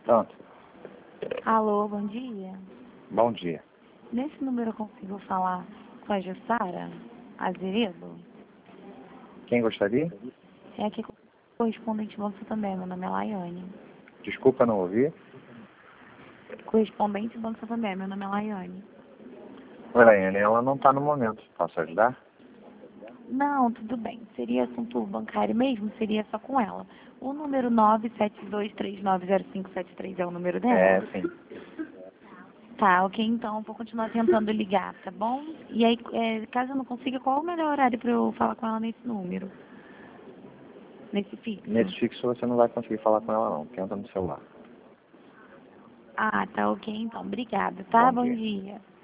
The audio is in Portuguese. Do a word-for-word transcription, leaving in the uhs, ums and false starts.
Pronto. Alô, bom dia. Bom dia. Nesse número eu consigo falar com a Jussara Azevedo? Quem gostaria? É aqui correspondente Banco também, meu nome é Laiane. Desculpa, não ouvi. Correspondente Banco também, meu nome é Laiane. Oi, Laiane, ela não está no momento. Posso ajudar? Não, tudo bem. Seria assunto bancário mesmo? Seria só com ela. O número nove sete dois três nove zero cinco sete três é o número dela? É, sim. Tá, ok, então vou continuar tentando ligar, tá bom? E aí, é, caso eu não consiga, qual é o melhor horário para eu falar com ela nesse número? Nesse fixo? Nesse fixo você não vai conseguir falar com ela, não. Tenta no celular. Ah, tá ok, então. Obrigada, tá? Bom Bom dia. dia.